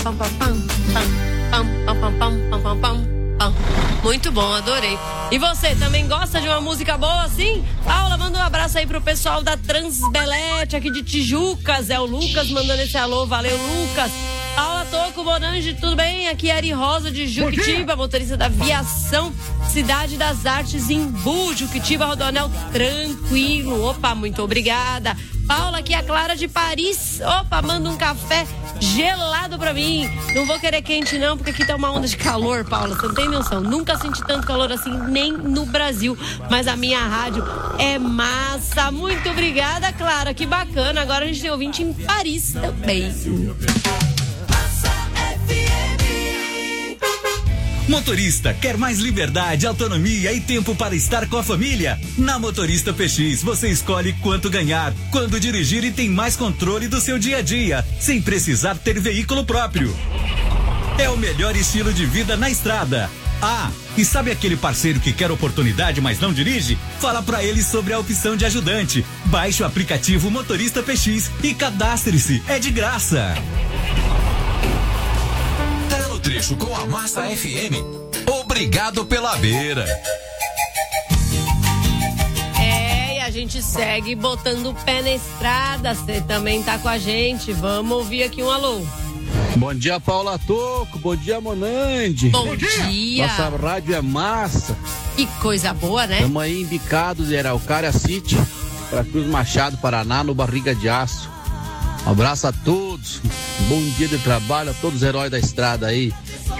pam, pam, pam, pam, pam, pam, pam, pam, pam, pam. Muito bom, adorei. E você, também gosta de uma música boa assim? Paula, manda um abraço aí pro pessoal da Transbelete aqui de Tijucas. É o Lucas mandando esse alô. Valeu, Lucas. Paula Toco, Bonange, tudo bem? Aqui é Ari Rosa de Juquitiba, motorista da Viação Cidade das Artes em Bu, Juquitiba, Rodoanel tranquilo. Opa, muito obrigada. Paula, aqui é a Clara de Paris. Opa, manda um café gelado pra mim. Não vou querer quente não, porque aqui tá uma onda de calor, Paula. Você não tem noção. Nunca senti tanto calor assim, nem no Brasil. Mas a minha rádio é massa. Muito obrigada, Clara. Que bacana. Agora a gente tem ouvinte em Paris também. Motorista, quer mais liberdade, autonomia e tempo para estar com a família? Na Motorista PX, você escolhe quanto ganhar, quando dirigir e tem mais controle do seu dia a dia, sem precisar ter veículo próprio. É o melhor estilo de vida na estrada. Ah, e sabe aquele parceiro que quer oportunidade, mas não dirige? Fala pra ele sobre a opção de ajudante. Baixe o aplicativo Motorista PX e cadastre-se. É de graça. Trecho com a Massa FM. Obrigado pela beira. É, e a gente segue botando o pé na estrada. Você também tá com a gente. Vamos ouvir aqui um alô. Bom dia, Paula Toco. Bom dia, Monande. Bom dia. Nossa rádio é massa. Que coisa boa, né? Estamos aí indicados, era o Cara City, para Cruz Machado, Paraná, no Barriga de Aço. Um abraço a todos, bom dia de trabalho a todos os heróis da estrada aí.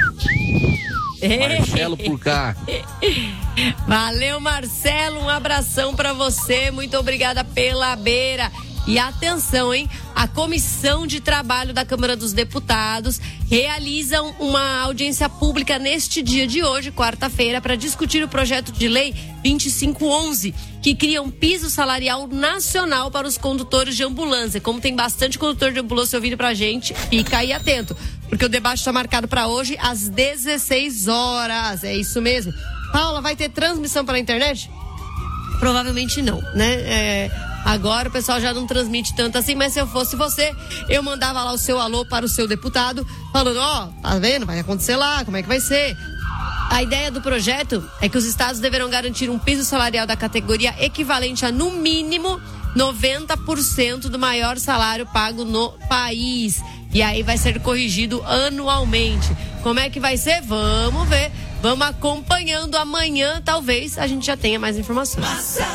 Marcelo por cá. Valeu, Marcelo, um abração pra você, muito obrigada pela beira. E atenção, hein? A Comissão de Trabalho da Câmara dos Deputados realiza uma audiência pública neste dia de hoje, quarta-feira, para discutir o projeto de lei 2511, que cria um piso salarial nacional para os condutores de ambulância. Como tem bastante condutor de ambulância ouvindo pra gente, fica aí atento, porque o debate está marcado para hoje às 16 horas. É isso mesmo. Paula, vai ter transmissão pela internet? Provavelmente não, né? Agora o pessoal já não transmite tanto assim, mas se eu fosse você, eu mandava lá o seu alô para o seu deputado, falando, tá vendo? Vai acontecer lá, como é que vai ser? A ideia do projeto é que os estados deverão garantir um piso salarial da categoria equivalente a, no mínimo, 90% do maior salário pago no país. E aí vai ser corrigido anualmente. Como é que vai ser? Vamos ver. Vamos acompanhando. Amanhã, talvez, a gente já tenha mais informações.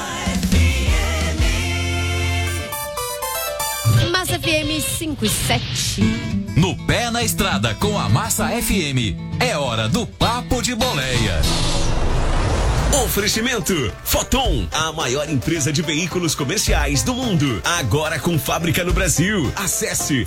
Massa FM 5 e 7. No pé na estrada com a Massa FM. É hora do Papo de Boleia. Oferecimento Foton, a maior empresa de veículos comerciais do mundo. Agora com fábrica no Brasil. Acesse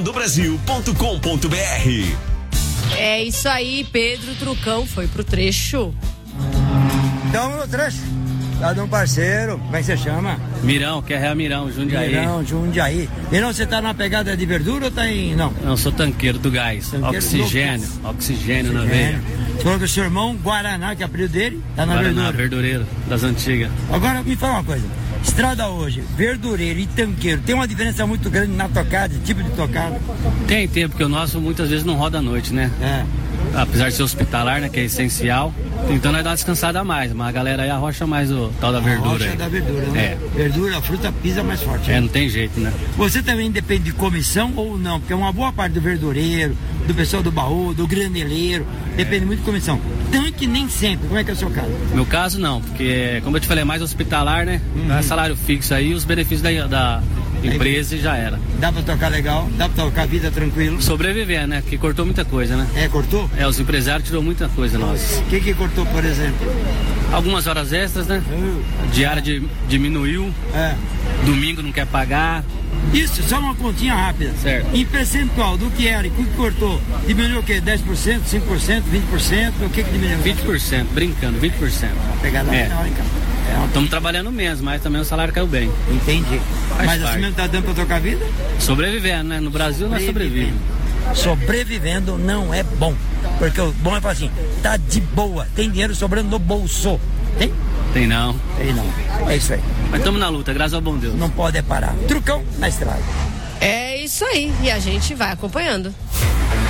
fotondobrasil.com.br. É isso aí, Pedro Trucão foi pro trecho. Então, no trecho. Tá de um parceiro, como é que você chama? Mirão, que é Mirão, Jundiaí. Mirão, Jundiaí. Mirão, você tá numa pegada de verdura ou tá em... Não? Não, sou tanqueiro do gás. Oxigênio na veia. Você falou que o seu irmão, Guaraná, que é o apelido dele, tá na Guaraná, verdura. verdureiro, das antigas. Agora, me fala uma coisa. Estrada hoje, verdureiro e tanqueiro, tem uma diferença muito grande na tocada, tipo de tocada? Tem, porque o nosso muitas vezes não roda à noite, né? Apesar de ser hospitalar, né, que é essencial, então nós dá uma descansada a mais, mas a galera aí arrocha mais o tal da verdura. Arrocha da verdura, né? Verdura, a fruta pisa mais forte. Não tem jeito, né? Você também depende de comissão ou não? Porque uma boa parte do verdureiro, do pessoal do baú, do graneleiro, depende muito de comissão. Tanque nem sempre, como é que é o seu caso? Meu caso não, porque como eu te falei, é mais hospitalar, né? É salário fixo aí, os benefícios da empresa e já era. Dá pra tocar legal? Dá pra tocar a vida tranquilo? Sobreviver, né? Que cortou muita coisa, né? Cortou? Os empresários tirou muita coisa nossa. O que cortou, por exemplo? Algumas horas extras, né? Diária diminuiu. Domingo não quer pagar. Isso, só uma continha rápida. Certo. Em percentual do que era e o que cortou, diminuiu o quê? 10%, 5%, 20%? O que diminuiu? 20%, brincando, 20%. Pegada legal, hein, cara? Estamos trabalhando menos, mas também o salário caiu bem. Entendi. Mas assim mesmo tá dando pra tocar a vida? Sobrevivendo, né? No Brasil nós sobrevivemos. Sobrevivendo não é bom. Porque o bom é falar assim, tá de boa, tem dinheiro sobrando no bolso. Tem? Tem não. Tem não. É isso aí. Mas estamos na luta, graças ao bom Deus. Não pode parar. Trucão na estrada. É isso aí. E a gente vai acompanhando.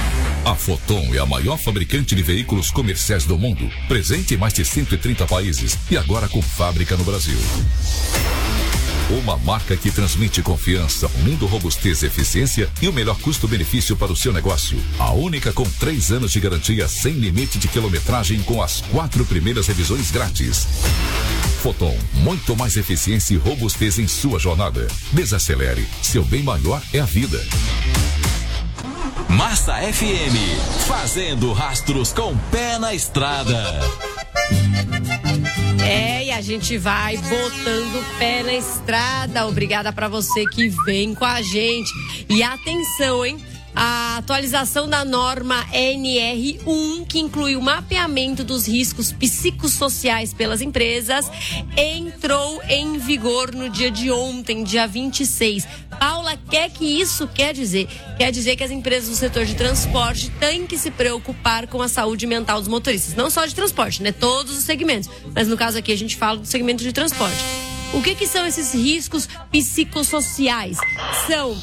A Foton é a maior fabricante de veículos comerciais do mundo, presente em mais de 130 países e agora com fábrica no Brasil. Uma marca que transmite confiança, unindo robustez, eficiência e o melhor custo-benefício para o seu negócio. A única com 3 anos de garantia sem limite de quilometragem com as 4 primeiras revisões grátis. Foton, muito mais eficiência e robustez em sua jornada. Desacelere, seu bem maior é a vida. Massa FM, fazendo rastros com o pé na estrada. E a gente vai botando o pé na estrada. Obrigada pra você que vem com a gente. E atenção, hein? A atualização da norma NR1, que inclui o mapeamento dos riscos psicossociais pelas empresas, entrou em vigor no dia de ontem, dia 26. Paula, que isso quer dizer? Quer dizer que as empresas do setor de transporte têm que se preocupar com a saúde mental dos motoristas. Não só de transporte, né? Todos os segmentos. Mas no caso aqui a gente fala do segmento de transporte. O que são esses riscos psicossociais? São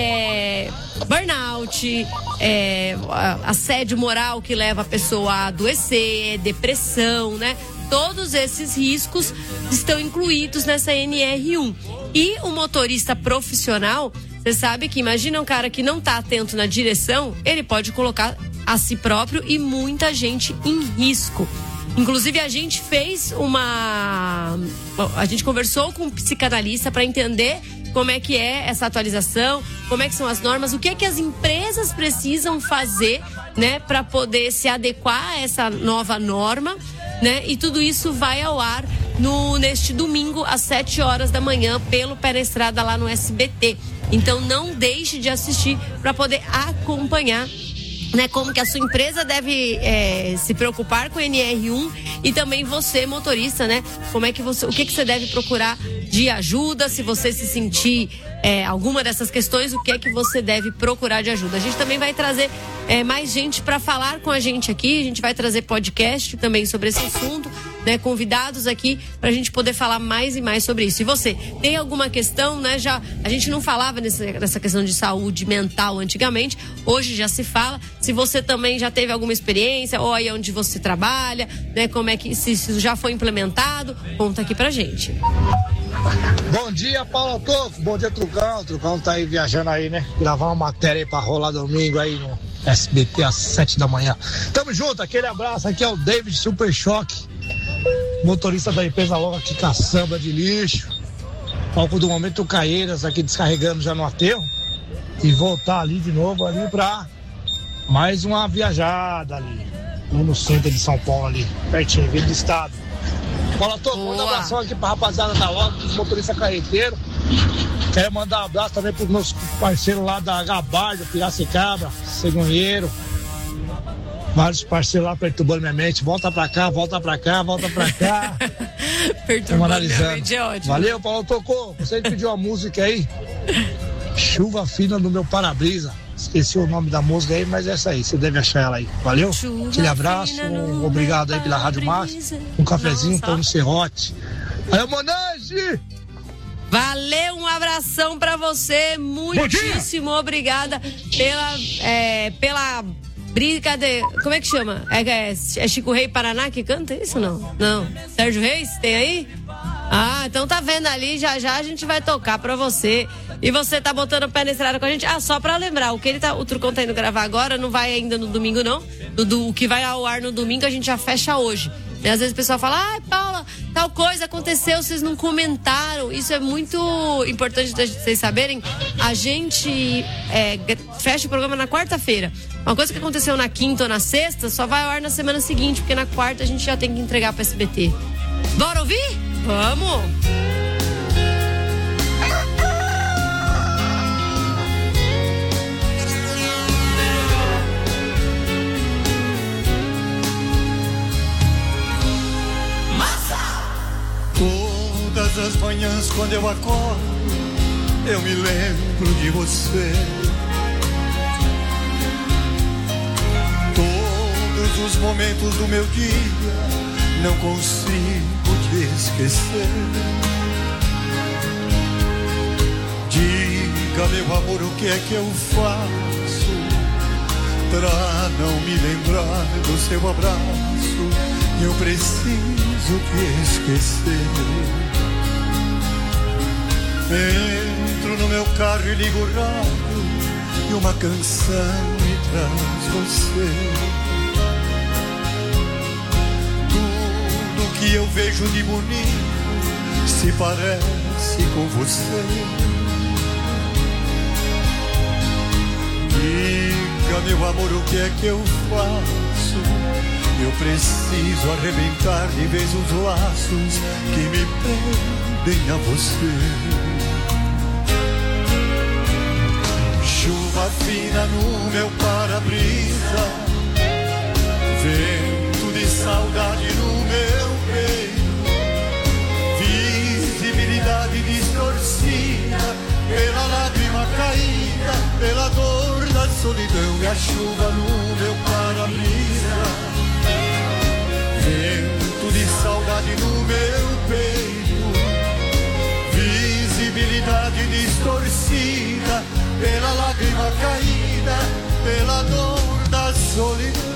burnout, assédio moral que leva a pessoa a adoecer, depressão, né? Todos esses riscos estão incluídos nessa NR1. E o motorista profissional, você sabe que imagina um cara que não está atento na direção, ele pode colocar a si próprio e muita gente em risco. Inclusive, a gente a gente conversou com um psicanalista para entender como é que é essa atualização, como é que são as normas, o que é que as empresas precisam fazer, né, para poder se adequar a essa nova norma, né? E tudo isso vai ao ar neste domingo às 7 horas da manhã pelo Pé na Estrada lá no SBT. Então não deixe de assistir para poder acompanhar, né, como que a sua empresa deve se preocupar com o NR1 e também você, motorista, né? Como é que o que você deve procurar de ajuda, se você se sentir alguma dessas questões, o que é que você deve procurar de ajuda. A gente também vai trazer mais gente para falar com a gente aqui, a gente vai trazer podcast também sobre esse assunto, né? Convidados aqui pra gente poder falar mais e mais sobre isso. E você, tem alguma questão, né? A gente não falava nessa questão de saúde mental antigamente, hoje já se fala. Se você também já teve alguma experiência, ou aí onde você trabalha, né? Como é que, se isso já foi implementado, conta aqui pra gente. Bom dia, Paulo Toco. Bom dia, Trucão. O Trucão tá aí viajando aí, né? Gravar uma matéria aí pra rolar domingo aí no SBT às 7 da manhã. Tamo junto, aquele abraço. Aqui é o David Super Choque, motorista da empresa logo aqui, caçamba de lixo. Palco do momento Caeiras aqui descarregando já no aterro. E voltar ali de novo ali pra mais uma viajada ali no centro de São Paulo ali, pertinho, vindo do estado. Fala, Toco, manda um abração aqui pra rapaziada da loja, dos motoristas carreteiros. Quero mandar um abraço também pros meus parceiros lá da Gabardo, Piracicaba, Cegonheiro. Vários parceiros lá perturbando minha mente. Volta pra cá, volta pra cá, volta pra cá. Perturbando minha mente é ótimo. Valeu, Paulo Tocou. Você pediu uma música aí. Chuva Fina no Meu Para-Brisa. Esqueci o nome da música aí, mas é essa aí. Você deve achar ela aí. Valeu? Aquele abraço. Obrigado aí pela Rádio Márcia. Um cafezinho, tô no Serrote. Valeu, Monange! Valeu, um abração pra você. Muitíssimo obrigada pela brincadeira. Como é que chama? É Chico Rei Paraná que canta isso, não? Não. Sérgio Reis, tem aí? Ah, então tá vendo ali, já a gente vai tocar pra você. E você tá botando o pé na estrada com a gente? Ah, só pra lembrar, o Trucão tá indo gravar agora, não vai ainda no domingo, não. O que vai ao ar no domingo a gente já fecha hoje. E às vezes o pessoal fala, Paula, tal coisa aconteceu, vocês não comentaram. Isso é muito importante de vocês saberem. A gente fecha o programa na quarta-feira. Uma coisa que aconteceu na quinta ou na sexta só vai ao ar na semana seguinte, porque na quarta a gente já tem que entregar pro SBT. Bora ouvir? Vamos! Todas as manhãs quando eu acordo, eu me lembro de você. Todos os momentos do meu dia, não consigo te esquecer. Diga, meu amor, o que é que eu faço pra não me lembrar do seu abraço, eu preciso te esquecer. Entro no meu carro e ligo o rádio e uma canção me traz você. Tudo que eu vejo de bonito se parece com você. Diga, meu amor, o que é que eu faço? Eu preciso arrebentar de vez os laços que me prendem a você. Chuva fina no meu para-brisa, vento de saudade no meu peito, visibilidade distorcida pela lágrima caída, pela dor da solidão. E a chuva no meu para-brisa, vento de saudade no meu peito, visibilidade distorcida pela lágrima caída, pela dor da solidão.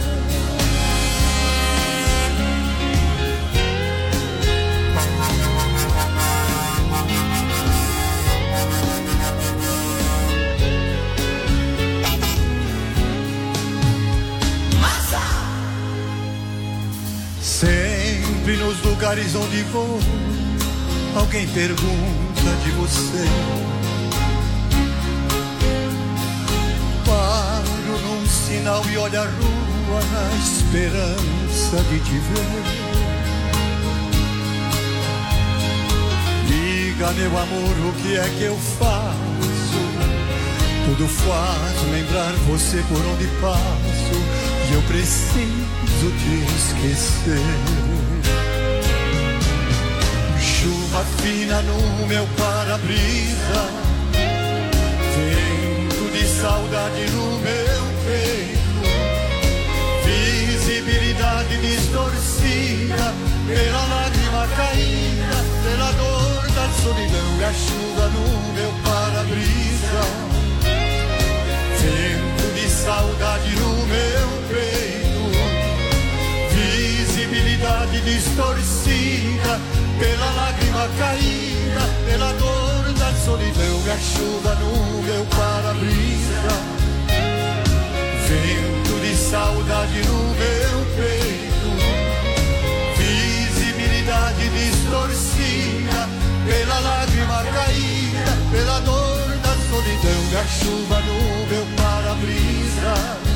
Sempre nos lugares onde vou, alguém pergunta de você. Paro num sinal e olho a rua na esperança de te ver. Diga, meu amor, o que é que eu faço? Tudo faz lembrar você por onde passo e eu preciso te esquecer. Chuva fina no meu para-brisa, vento de saudade no meu peito, visibilidade distorcida pela lágrima caída, pela dor da solidão. E a chuva no meu para-brisa, vento de saudade no meu peito, visibilidade distorcida pela lágrima caída, pela dor da solidão. E a chuva no meu para-brisa, vento de saudade no meu peito, visibilidade distorcida pela lágrima caída, pela dor da solidão. E a chuva no meu para-brisa,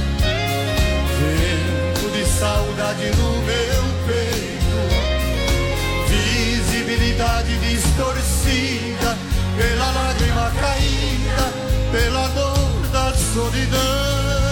vento de saudade no meu peito, visibilidade distorcida pela lágrima caída, pela dor da solidão.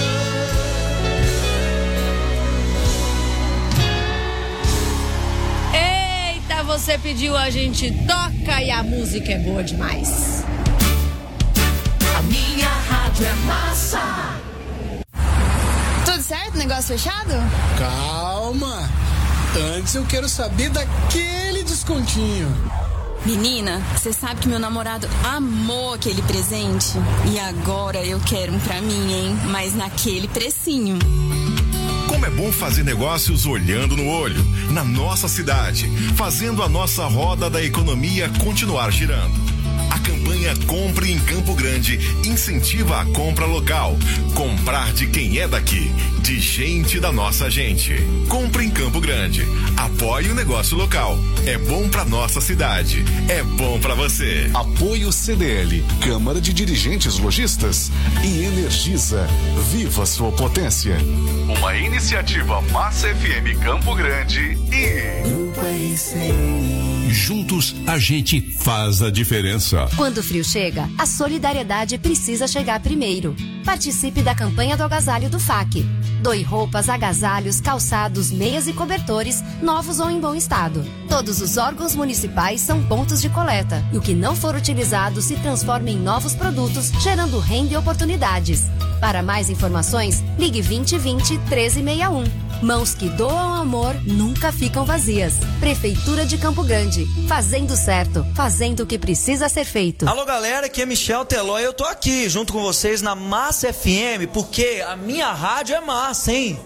Eita, você pediu, a gente toca e a música é boa demais. A minha rádio é massa. Tudo certo? Negócio fechado? Calma. Antes eu quero saber daquele descontinho. Menina, você sabe que meu namorado amou aquele presente? E agora eu quero um pra mim, hein? Mas naquele precinho. Como é bom fazer negócios olhando no olho, na nossa cidade, fazendo a nossa roda da economia continuar girando. A campanha Compre em Campo Grande incentiva a compra local. Comprar de quem é daqui, de gente da nossa gente. Compre em Campo Grande. Apoie o negócio local. É bom pra nossa cidade. É bom pra você. Apoio CDL, Câmara de Dirigentes Lojistas e Energisa. Viva sua potência. Uma iniciativa Massa FM Campo Grande e Grupo RCN. Juntos a gente faz a diferença. Quando o frio chega, a solidariedade precisa chegar primeiro. Participe da campanha do agasalho do FAC. Doe roupas, agasalhos, calçados, meias e cobertores, novos ou em bom estado. Todos os órgãos municipais são pontos de coleta e o que não for utilizado se transforma em novos produtos, gerando renda e oportunidades. Para mais informações, ligue 2020 1361. Mãos que doam amor nunca ficam vazias. Prefeitura de Campo Grande. Fazendo certo. Fazendo o que precisa ser feito. Alô, galera, aqui é Michel Teló e eu tô aqui junto com vocês na Massa FM, porque a minha rádio é massa, hein?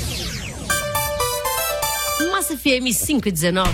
Massa FM 519.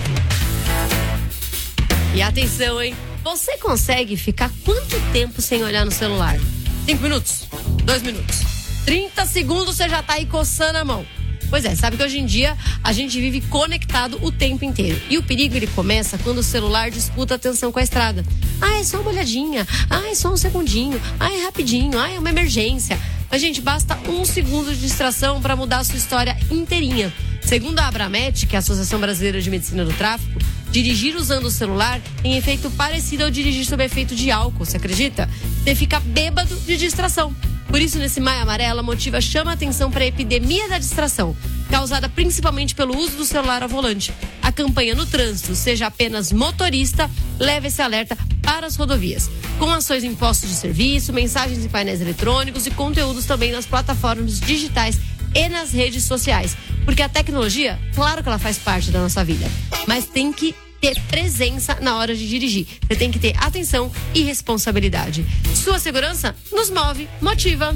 E atenção, hein? Você consegue ficar quanto tempo sem olhar no celular? 5 minutos? 2 minutos? 30 segundos você já tá aí coçando a mão. Pois é, sabe que hoje em dia a gente vive conectado o tempo inteiro. E o perigo, ele começa quando o celular disputa a atenção com a estrada. Ah, é só uma olhadinha. Ah, é só um segundinho. Ah, é rapidinho. Ah, é uma emergência. Mas, gente, basta 1 segundo de distração para mudar a sua história inteirinha. Segundo a Abramet, que é a Associação Brasileira de Medicina do Tráfico, dirigir usando o celular tem efeito parecido ao dirigir sob efeito de álcool, você acredita? Você fica bêbado de distração. Por isso, nesse Maio Amarelo, a Motiva chama a atenção para a epidemia da distração, causada principalmente pelo uso do celular ao volante. A campanha no trânsito, seja apenas motorista, leva esse alerta para as rodovias. Com ações em postos de serviço, mensagens em painéis eletrônicos e conteúdos também nas plataformas digitais e nas redes sociais. Porque a tecnologia, claro que ela faz parte da nossa vida, mas tem que ter presença na hora de dirigir. Você tem que ter atenção e responsabilidade. Sua segurança nos move, motiva.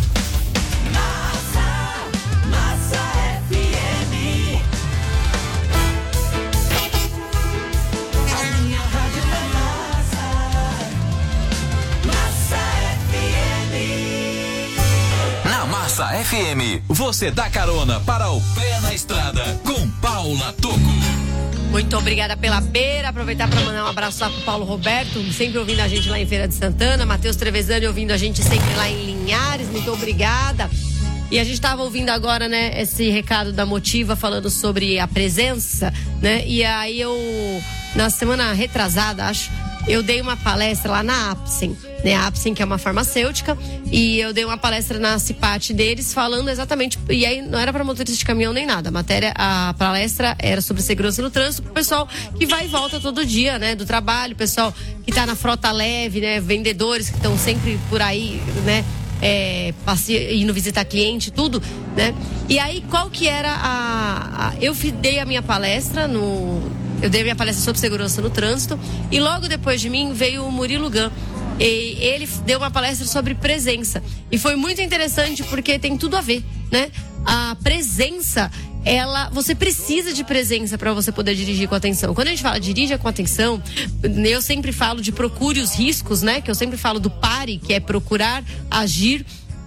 Massa FM. A minha rádio é Massa FM. Na Massa FM, você dá carona para o Pé na Estrada com Paula Tocco. Muito obrigada pela beira. Aproveitar para mandar um abraço lá pro Paulo Roberto, sempre ouvindo a gente lá em Feira de Santana. Matheus Trevezani ouvindo a gente sempre lá em Linhares. Muito obrigada. E a gente estava ouvindo agora, né, esse recado da Motiva falando sobre a presença, né? E aí na semana retrasada, acho, eu dei uma palestra lá na Apsen, né? A Apsen, que é uma farmacêutica, e eu dei uma palestra na CIPAT deles falando exatamente, e aí não era para motorista de caminhão nem nada, a palestra era sobre segurança no trânsito pro pessoal que vai e volta todo dia, né, do trabalho, pessoal que tá na frota leve, né, vendedores que estão sempre por aí, né, indo visitar cliente, tudo, né? E aí, qual que era eu dei a minha palestra eu dei a minha palestra sobre segurança no trânsito, e logo depois de mim veio o Murilo Gun. E ele deu uma palestra sobre presença. E foi muito interessante porque tem tudo a ver, né? A presença, você precisa de presença para você poder dirigir com atenção. Quando a gente fala dirija com atenção, eu sempre falo de procure os riscos, né? Que eu sempre falo do pare, que é procurar agir.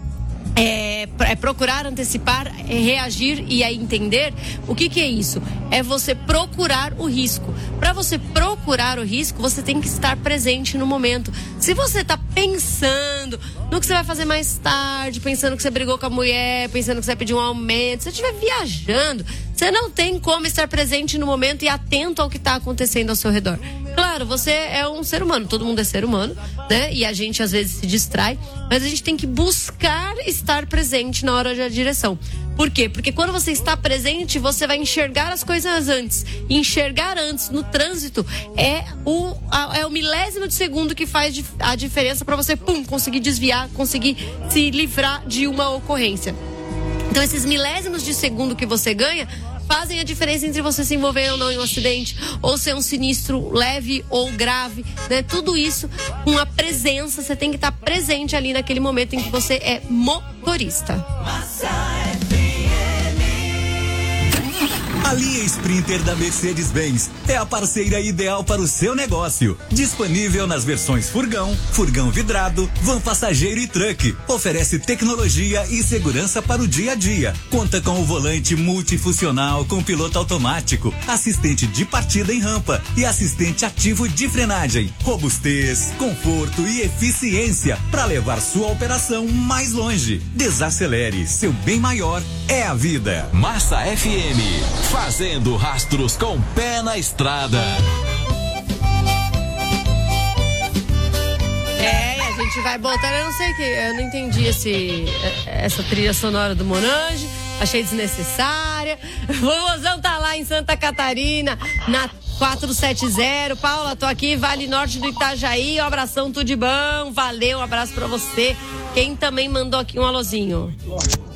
É procurar antecipar, reagir e aí entender. O que é isso? É você procurar o risco. Para você procurar o risco, você tem que estar presente no momento. Se você está pensando no que você vai fazer mais tarde, pensando que você brigou com a mulher, pensando que você vai pedir um aumento, se você estiver viajando, você não tem como estar presente no momento e atento ao que está acontecendo ao seu redor. Claro, você é um ser humano, todo mundo é ser humano, né? E a gente às vezes se distrai, mas a gente tem que buscar estar presente na hora da direção. Por quê? Porque quando você está presente, você vai enxergar as coisas antes. E enxergar antes no trânsito é o milésimo de segundo que faz a diferença para você, conseguir desviar, conseguir se livrar de uma ocorrência. Então, esses milésimos de segundo que você ganha fazem a diferença entre você se envolver ou não em um acidente, ou ser um sinistro leve ou grave, né? Tudo isso com a presença, você tem que estar presente ali naquele momento em que você é motorista. A linha Sprinter da Mercedes-Benz é a parceira ideal para o seu negócio. Disponível nas versões furgão, furgão vidrado, van passageiro e truck. Oferece tecnologia e segurança para o dia a dia. Conta com o volante multifuncional com piloto automático, assistente de partida em rampa e assistente ativo de frenagem. Robustez, conforto e eficiência para levar sua operação mais longe. Desacelere, seu bem maior é a vida. Massa FM. Fazendo rastros com o pé na estrada. A gente vai botando, eu não entendi essa trilha sonora do Monange, achei desnecessária. O Vovozão tá lá em Santa Catarina, na 470. Paula, tô aqui, Vale Norte do Itajaí, um abração, tudo de bom, valeu, um abraço pra você. Quem também mandou aqui um alôzinho?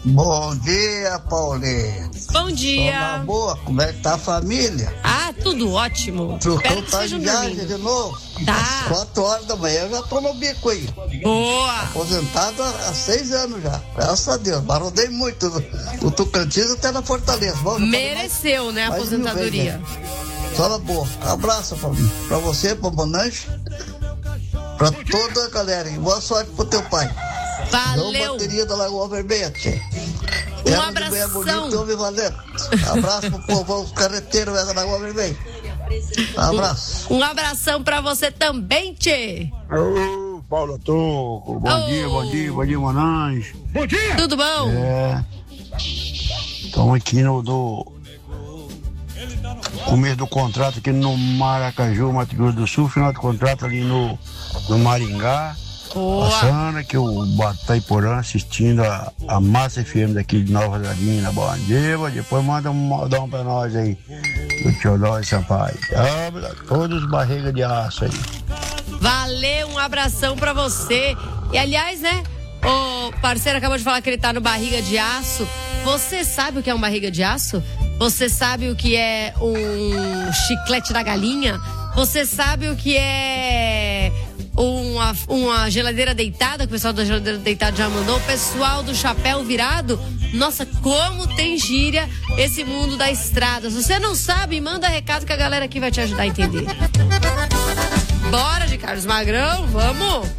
Bom dia, Paulinho. Bom dia. Boa, como é que tá a família? Ah, tudo ótimo. Trucão tá em viagem de novo. Tá. 4 horas da manhã eu já tô no bico aí. Boa. Aposentado há 6 anos já. Graças a Deus. Mas rodei muito do Tocantins até na Fortaleza. Mereceu, né, a aposentadoria. Só boa. Abraço pra você, pra Bonange, pra toda a galera. E boa sorte pro teu pai. Valeu. Não bateria da Lagoa Vermelha, tchê. Um abração. Abraço pro povão carreteiro da Lagoa Vermelha. Abraço. Um abração pra você também, tchê. Ô, Paulo Toco. Bom dia, Manães. Bom dia. Tudo bom? Estamos aqui no começo do contrato aqui no Maracaju, Mato Grosso do Sul, final do contrato ali no Maringá. Passando aqui o Bataiporã assistindo a Massa FM daqui de Nova Jardim, Bom dia, depois manda um modão pra nós aí do Teodoro Sampaio. Todos barriga de aço aí. Valeu, um abração pra você. E aliás, né, o parceiro acabou de falar que ele tá no barriga de aço. Você sabe o que é um barriga de aço? Você sabe o que é um chiclete da galinha? Você sabe o que é uma geladeira deitada, que o pessoal da geladeira deitada já mandou, o pessoal do chapéu virado? Nossa, como tem gíria esse mundo da estrada. Se você não sabe, manda recado que a galera aqui vai te ajudar a entender. Bora de Carlos Magrão, vamos!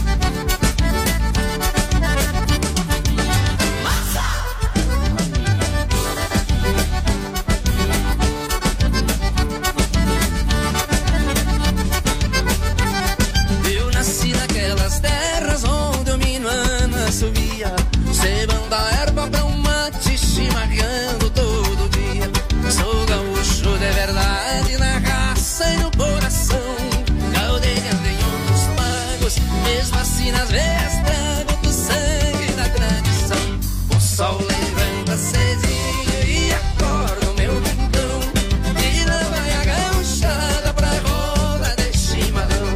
Subia, cebando a erva pra um mate, chimarrando todo dia. Sou gaúcho de verdade, na raça e no coração. Caldeirando em outros pagos, mesmo assim nas veias trago do sangue da tradição. O sol levanta cedinho e acorda o meu rincão, e lá vai a gauchada pra roda de chimarrão.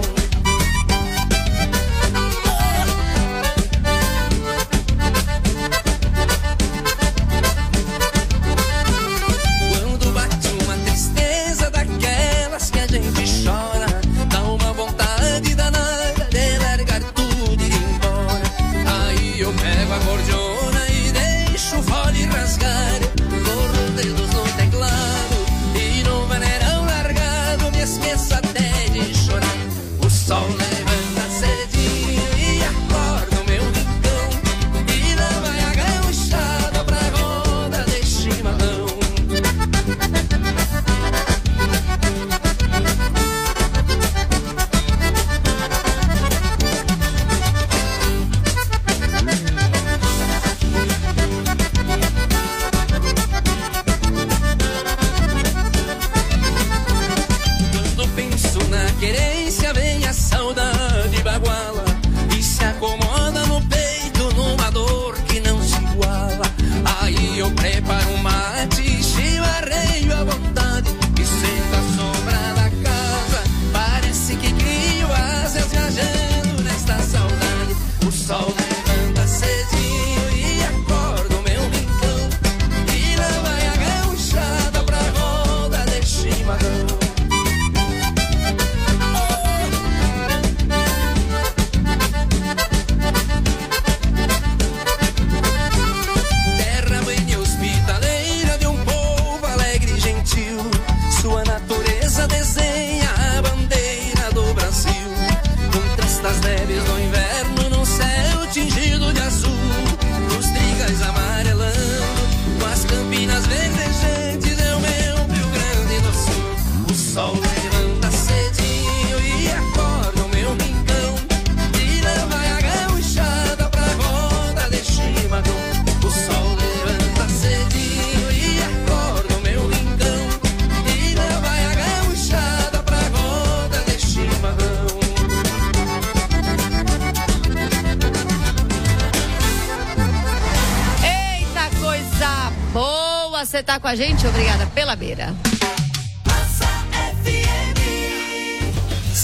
Você tá com a gente? Obrigada pela beira.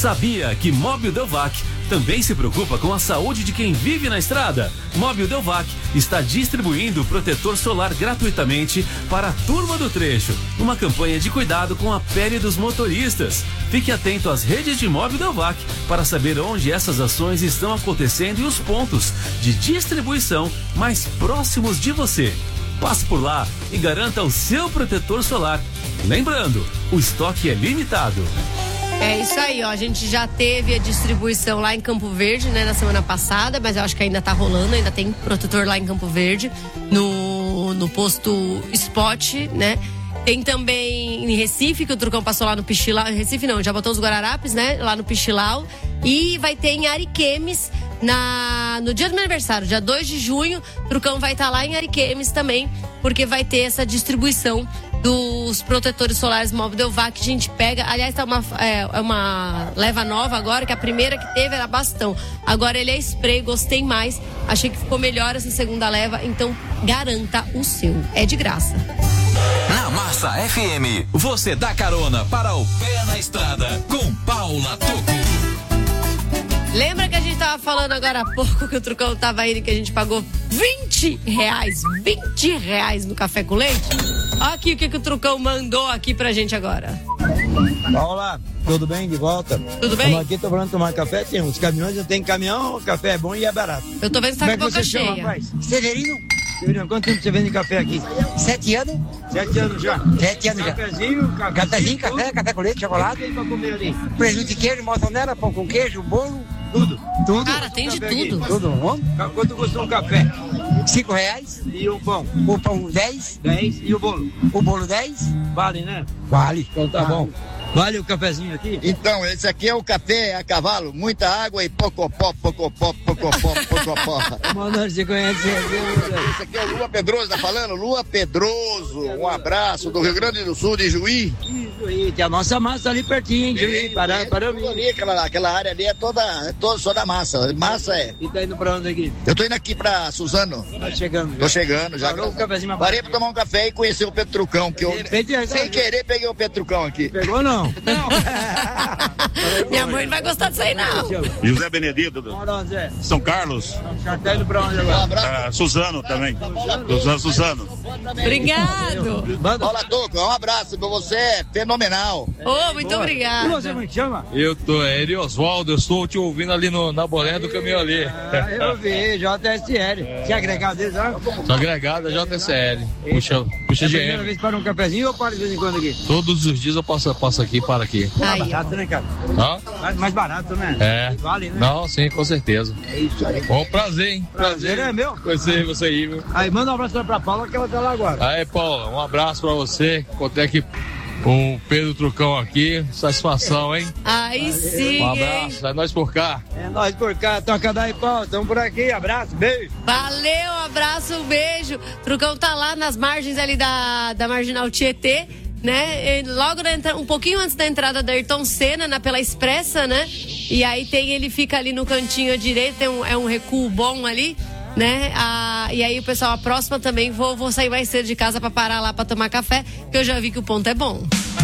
Sabia que Móbil Delvac também se preocupa com a saúde de quem vive na estrada? Móbil Delvac está distribuindo protetor solar gratuitamente para a turma do trecho. Uma campanha de cuidado com a pele dos motoristas. Fique atento às redes de Móbil Delvac para saber onde essas ações estão acontecendo e os pontos de distribuição mais próximos de você. Passe por lá e garanta o seu protetor solar. Lembrando, o estoque é limitado. É isso aí, ó. A gente já teve a distribuição lá em Campo Verde, né, na semana passada, mas eu acho que ainda tá rolando, ainda tem protetor lá em Campo Verde, no posto Spot, né? Tem também em Recife, que o Trucão passou lá no Pichilau. Recife não, já botou os Guararapes, né? Lá no Pichilau. E vai ter em Ariquemes, no dia do meu aniversário, dia 2 de junho. O Trucão vai estar lá em Ariquemes também, porque vai ter essa distribuição dos protetores solares Móvel Delvac que a gente pega. Aliás, tá uma leva nova agora, que a primeira que teve era bastão. Agora ele é spray, gostei mais. Achei que ficou melhor essa segunda leva, então garanta o seu. É de graça. Na Massa FM, você dá carona para o pé na estrada com Paula Tocco. Lembra que a gente tava falando agora há pouco que o Trucão tava indo, que a gente pagou R$20 no café com leite? Olha aqui o que o Trucão mandou aqui pra gente agora. Olá, tudo bem? De volta? Tudo bem? Estamos aqui, tô falando de tomar café, tem uns caminhões, não tem caminhão, o café é bom e é barato. Eu tô vendo que tá com a boca cheia. Severino? Severino, quanto tempo você vende café aqui? 7 anos. 7 anos já? 7 anos já. Cafezinho, café com leite, chocolate. Tem pra comer ali? Presunto de queijo, mortadela, pão com queijo, bolo. Tudo. Cara, tem de tudo. Tudo. Quanto custa um café? R$5. E o pão? O pão 10. 10. E o bolo? O bolo 10. Vale, né? Vale. Então tá bom. Vale o cafezinho aqui? Então, esse aqui é o café a cavalo, muita água e pocopó. Mano, você conhece? Esse aqui é o Lua Pedroso, tá falando? Lua Pedroso, um abraço do Rio Grande do Sul, de Juí. Juí, tem a nossa massa ali pertinho, hein? Juí, para ali, aquela área ali é toda só da massa. Massa é. E tá indo pra onde aqui? Eu tô indo aqui pra Suzano. Tá chegando. Tô chegando já. Parou um cafezinho mais parei pra tomar um café e conhecer o Pedro Trucão, que eu, sem querer, peguei o Pedro Trucão aqui. Pegou não? Não. Minha mãe não vai gostar disso aí, não. José Benedito, São Carlos. Tá indo pra onde agora? Suzano também. Suzano. Obrigado. Olá, Toco, um abraço pra você, é fenomenal. Muito obrigado. Você me chama? Eu tô, Eri Oswaldo, eu estou te ouvindo ali na bolé do caminhão ali. Eu vi, JSL. Você é agregado deles lá? Sou agregado da JSL. Puxa é a GM. primeira vez para um cafezinho ou para de vez em quando aqui? Todos os dias eu passo aqui, para aqui. Mais barato, né, cara? Mais barato, né? É. Vale, né? Não, sim, com certeza. É isso aí. Bom, prazer, hein? Prazer é meu. Conhecer você aí, viu? Aí, manda um abraço pra Paula, que ela tá lá agora. Aí, Paula, um abraço pra você. Encontrei aqui o Pedro Trucão aqui. Satisfação, hein? Aí sim. Um abraço, é nós por cá. É nós por cá. Toca daí, Paula. Tamo por aqui. Abraço, beijo. Valeu, abraço, beijo. Trucão tá lá nas margens ali da Marginal Tietê, né? Logo um pouquinho antes da entrada da Ayrton Senna, pela Expressa, né? E aí ele fica ali no cantinho à direita, é um recuo bom ali, né? E aí o pessoal, a próxima também, vou sair mais cedo de casa pra parar lá pra tomar café, porque eu já vi que o ponto é bom.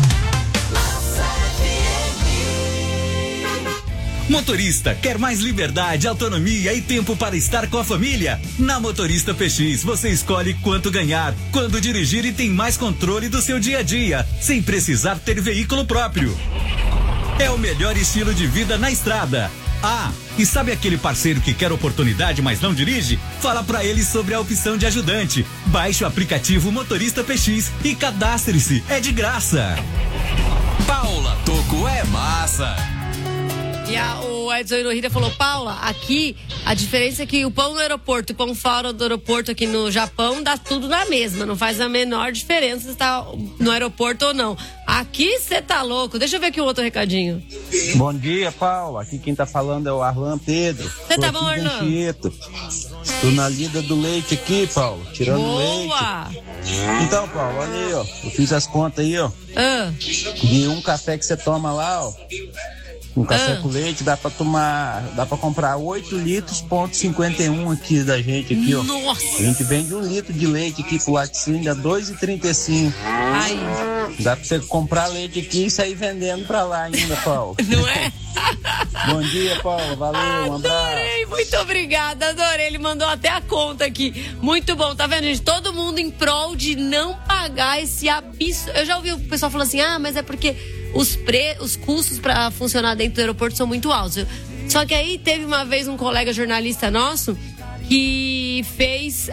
Motorista, quer mais liberdade, autonomia e tempo para estar com a família? Na Motorista PX, você escolhe quanto ganhar, quando dirigir e tem mais controle do seu dia a dia, sem precisar ter veículo próprio. É o melhor estilo de vida na estrada. E sabe aquele parceiro que quer oportunidade, mas não dirige? Fala pra ele sobre a opção de ajudante. Baixe o aplicativo Motorista PX e cadastre-se. É de graça. Paula Tocco é massa. E o Edson Hirohira falou: Paula, aqui a diferença é que o pão no aeroporto e o pão fora do aeroporto aqui no Japão dá tudo na mesma, não faz a menor diferença se tá no aeroporto ou não. Aqui você tá louco. Deixa eu ver aqui um outro recadinho. Bom dia, Paula. Aqui quem tá falando é o Arlan Pedro. Você tá bom, Arlan? Estou na lida do leite aqui, Paula, tirando leite. Então, Paula, olha aí, ó. Eu fiz as contas aí, ó. De um café que você toma lá, ó. Um café com leite, dá pra comprar 8 litros, ponto 51 aqui da gente aqui, ó. Nossa! A gente vende 1 litro de leite aqui pro laticínio, a R$2,35. Ai. Dá pra você comprar leite aqui e sair vendendo pra lá ainda, Paulo. Não é? Bom dia, Paulo. Valeu, um abraço. Adorei, muito obrigada, adorei. Ele mandou até a conta aqui. Muito bom, tá vendo, gente? Todo mundo em prol de não pagar esse absurdo. Eu já ouvi o pessoal falando assim, mas é porque os custos pra funcionar dentro do aeroporto são muito altos. Só que aí teve uma vez um colega jornalista nosso que fez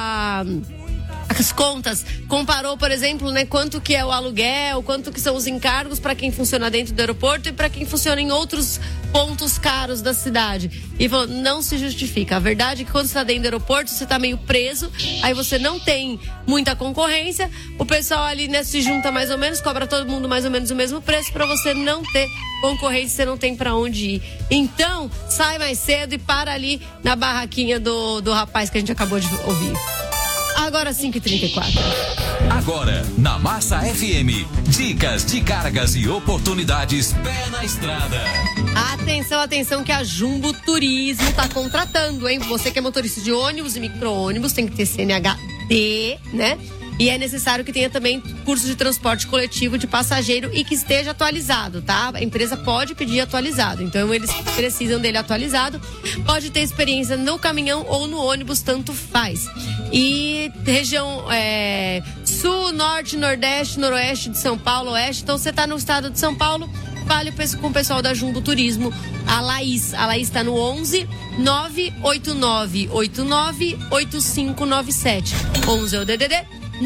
as contas, comparou, por exemplo, né, quanto que é o aluguel, quanto que são os encargos para quem funciona dentro do aeroporto e para quem funciona em outros pontos caros da cidade. E falou, não se justifica. A verdade é que quando você está dentro do aeroporto, você está meio preso, aí você não tem muita concorrência, o pessoal ali, né, se junta mais ou menos, cobra todo mundo mais ou menos o mesmo preço para você não ter concorrência, você não tem para onde ir. Então, sai mais cedo e para ali na barraquinha do rapaz que a gente acabou de ouvir. Agora 5h34. Agora, na Massa FM, dicas de cargas e oportunidades pé na estrada. Atenção, atenção que a Jumbo Turismo tá contratando, hein? Você que é motorista de ônibus e micro-ônibus, tem que ter CNHD, né? E é necessário que tenha também curso de transporte coletivo de passageiro e que esteja atualizado, tá? A empresa pode pedir atualizado, então eles precisam dele atualizado. Pode ter experiência no caminhão ou no ônibus, tanto faz. E região sul, norte, nordeste, noroeste de São Paulo, oeste. Então você tá no estado de São Paulo, fale com o pessoal da Jumbo Turismo. A Laís tá no 11 989 89 8597. 11 é o DDD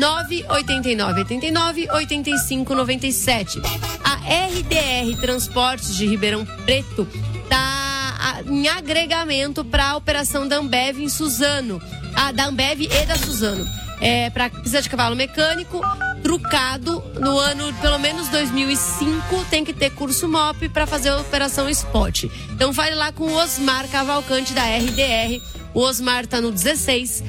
989-89-8597. A RDR Transportes de Ribeirão Preto tá em agregamento para a operação da Ambev em Suzano. Da Ambev e da Suzano. Para precisa de cavalo mecânico, trucado, no ano pelo menos 2005, tem que ter curso MOP para fazer a operação Spot. Então fale lá com o Osmar Cavalcante da RDR. O Osmar tá no 16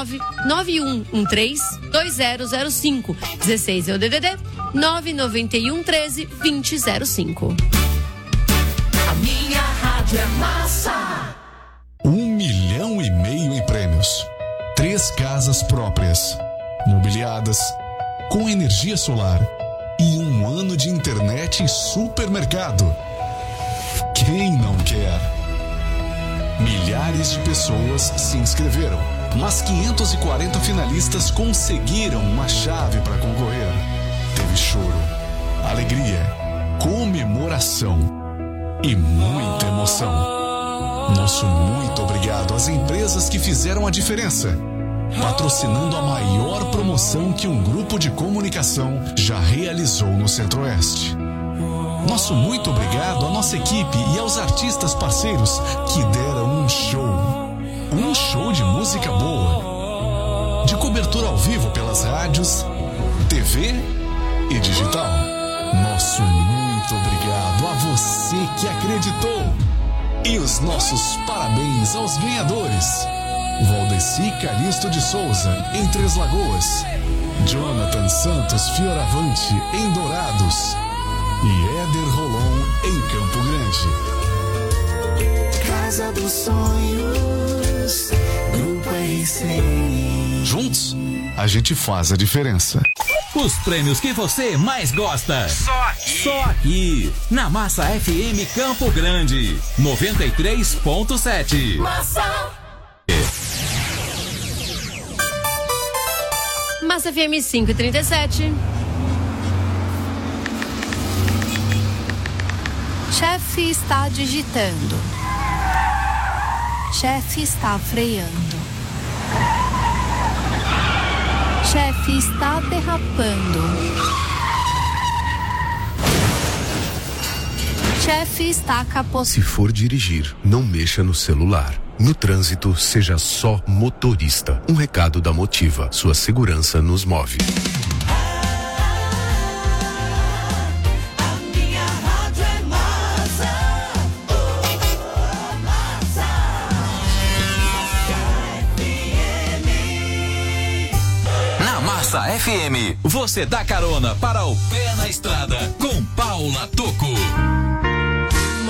99113 2005. 16 é o DDD 991 13 2005. A minha rádio é massa. 1,5 milhão em prêmios. 3 casas próprias, mobiliadas, com energia solar e 1 ano de internet e supermercado. Quem não quer? Milhares de pessoas se inscreveram, mas 540 finalistas conseguiram uma chave para concorrer. Teve choro, alegria, comemoração e muita emoção. Nosso muito obrigado às empresas que fizeram a diferença, patrocinando a maior promoção que um grupo de comunicação já realizou no Centro-Oeste. Nosso muito obrigado à nossa equipe e aos artistas parceiros que deram um show de música boa, de cobertura ao vivo pelas rádios, TV e digital. Nosso muito obrigado a você que acreditou. E os nossos parabéns aos ganhadores: Valdeci Calixto de Souza, em Três Lagoas, Jonathan Santos Fioravante, em Dourados, e Éder Rolon, em Campo Grande. Casa dos Sonhos, Grupo RC. Juntos, a gente faz a diferença. Os prêmios que você mais gosta. Só aqui. Na Massa FM Campo Grande. 93.7. Massa. Massa FM 5h37. Chefe está digitando. Chefe está freando. Chefe está derrapando. Chefe está capotando. Se for dirigir, não mexa no celular. No trânsito, seja só motorista. Um recado da Motiva. Sua segurança nos move. Massa FM, você dá carona para o pé na estrada com Paula Tocco.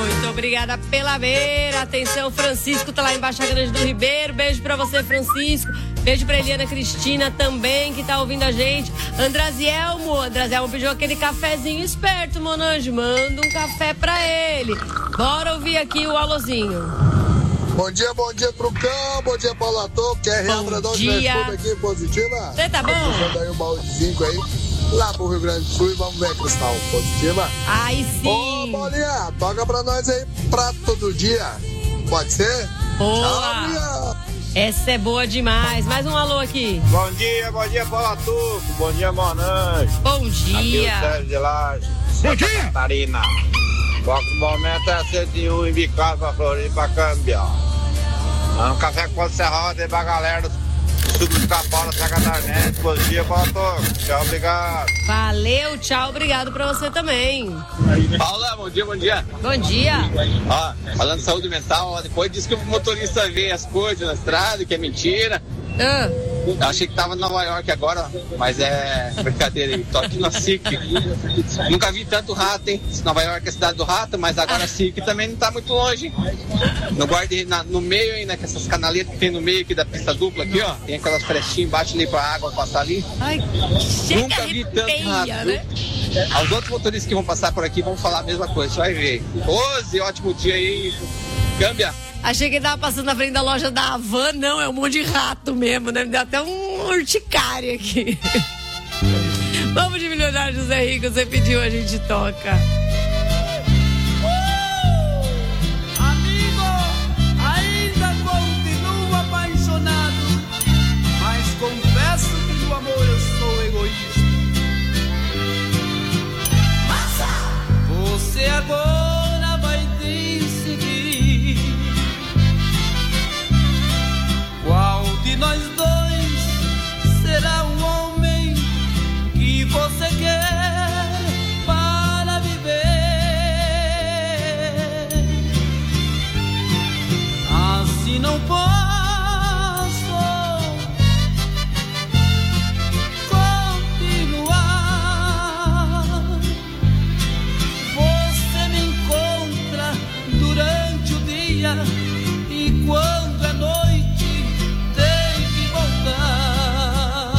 Muito obrigada pela beira. Atenção, Francisco tá lá em Baixa Grande do Ribeiro. Beijo pra você, Francisco. Beijo pra Eliana Cristina também, que tá ouvindo a gente. Andrazielmo pediu aquele cafezinho esperto, Monange. Manda um café pra ele. Bora ouvir aqui o alôzinho. Bom dia, Trucão. Bom dia, Paulo Ator. Que é Reabradão de Mercúrio aqui, Positiva. Você tá bom? Puxando aí um balde de 5 aí. Lá pro Rio Grande do Sul e vamos ver, Cristal. Positiva? Ai, sim. Ô, Bolinha, toca pra nós aí, prato do dia. Pode ser? Boa. Tchau, minha. Essa é boa demais. Mais um alô aqui. Bom dia, Paulo Ator. Bom dia, Monange. Bom dia. Aqui o Sérgio de Laje. Bom dia. Catarina. O momento é 101 embicado pra Floripa, câmbio. Um café com serrado aí pra galera do sul do Capão, da Catarina. Bom dia, Paulo Ator. Tchau, obrigado. Valeu, tchau, obrigado pra você também. Paula, bom dia. Bom dia. Ó, falando de saúde mental, depois disse que o motorista vê as coisas na estrada, que é mentira. Eu achei que tava em Nova York agora, mas é brincadeira aí. Tô aqui na SIC. Nunca vi tanto rato, hein? Nova York é a cidade do rato, mas agora a SIC também não tá muito longe. No guarda no meio aí, né? Com essas canaletas que tem no meio aqui da pista dupla aqui, ó. Tem aquelas frechinhas embaixo ali pra água passar ali. Ai, nunca vi tanto rato. né? Os outros motoristas que vão passar por aqui vão falar a mesma coisa, você vai ver. Rose, ótimo dia aí. Câmbia. Achei que ele tava passando na frente da loja da Havan. Não, é um monte de rato mesmo, né? Me deu até um urticária aqui. Vamos de Milionário José Rico, você pediu, a gente toca. Amigo, ainda continuo apaixonado, mas confesso que no amor eu sou egoísta. Você agora vai decidir qual de nós dois será o homem que você quer para viver. Assim não posso continuar. Você me encontra durante o dia e quando é noite tem que voltar.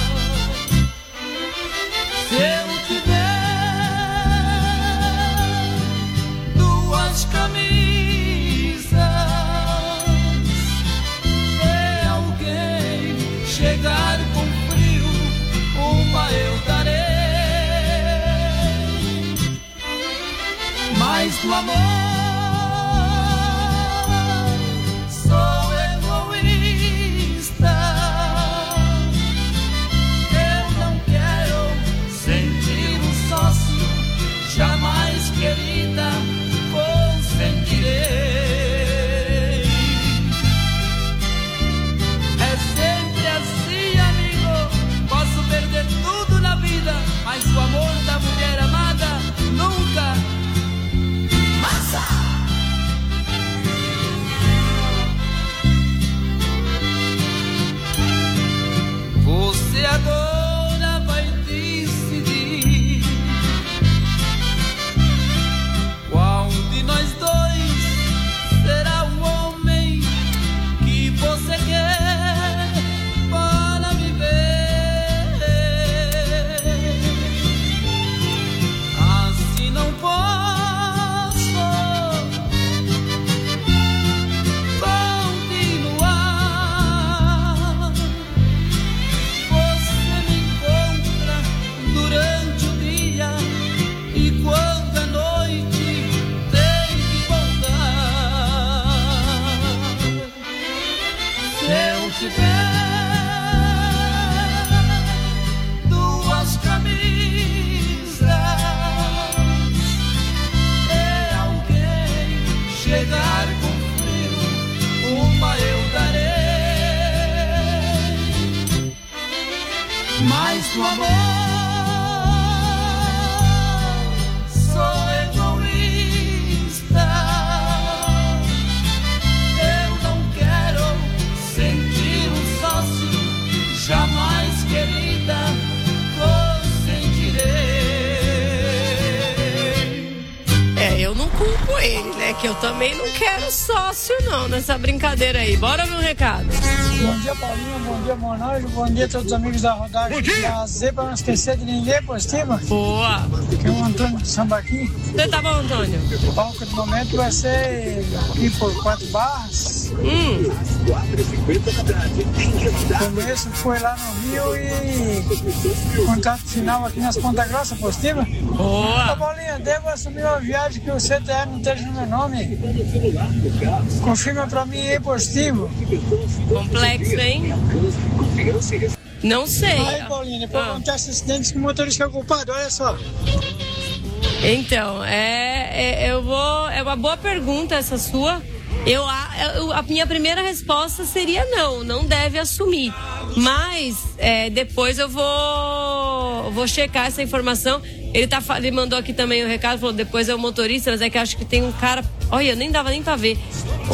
Se eu tiver duas camisas, se alguém chegar com frio, uma eu darei. Mas do amor sou egoísta. Eu não quero sentir um sócio, jamais, querida, consentirei. É sempre assim, amigo. Posso perder tudo na vida, mas o amor da mulher amada nunca. Massa! Você agora vai decidir qual de nós dois será o homem que você quer para viver. Assim não posso continuar. Você me encontra durante o dia e quando é noite tem que voltar. Se eu tiver duas camisas, se alguém chegar com frio, uma eu darei. Mas do amor sou egoísta. Eu não quero sentir um sócio, jamais, querida, consentirei. Eu não culpo ele, né? também não quero sócio não nessa brincadeira aí. Bora ver um recado. Bom dia, Paulinho. Bom dia, Monarjo. Bom dia a todos os amigos da rodagem. Da Z, pra não esquecer de ninguém, positiva. Boa. Que é o Antônio de Sambaqui. Você tá bom, Antônio? O palco do momento vai ser aqui por 4 barras. O começo foi lá no Rio e contato final aqui nas Ponta Grossa, positiva. Boa. Ô, Paulinho, devo assumir uma viagem que o CTR não esteja no meu nome. Confirma pra mim aí, positivo. Complexo, hein? Não sei. Aí, Paulinho, depois acontece acidentes que o motorista é culpado, olha só. Então, é uma boa pergunta essa sua. A minha primeira resposta seria não deve assumir. Mas depois eu vou checar essa informação. Ele mandou aqui também o recado, falou depois é o motorista, mas é que acho que tem um cara. Olha, nem dava nem pra ver.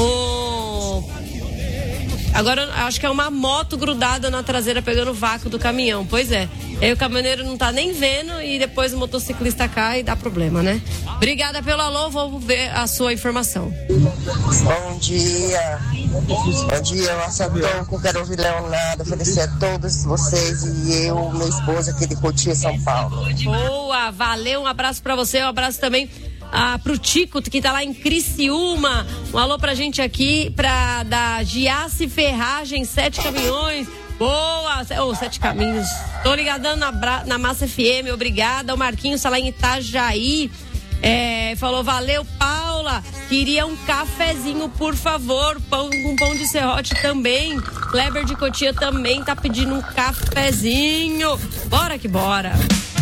Agora acho que é uma moto grudada na traseira pegando o vácuo do caminhão. Pois é. Aí o caminhoneiro não tá nem vendo e depois o motociclista cai e dá problema, né? Obrigada pelo alô, vou ver a sua informação. Bom dia. Bom dia, nossa Toco, quero ouvir Leonardo, oferecer a todos vocês e eu, minha esposa aqui de Cotia, São Paulo. Boa, valeu, um abraço pra você, um abraço também pro Tico, que tá lá em Criciúma. Um alô pra gente aqui, da Giasse Ferragem, 7 caminhões. Boa, 7 caminhos. Tô ligadando na Massa FM, obrigada. O Marquinhos tá lá em Itajaí. Falou, valeu, Paula. Queria um cafezinho, por favor. Um pão de serrote também. Kleber de Cotia também tá pedindo um cafezinho. Bora que bora.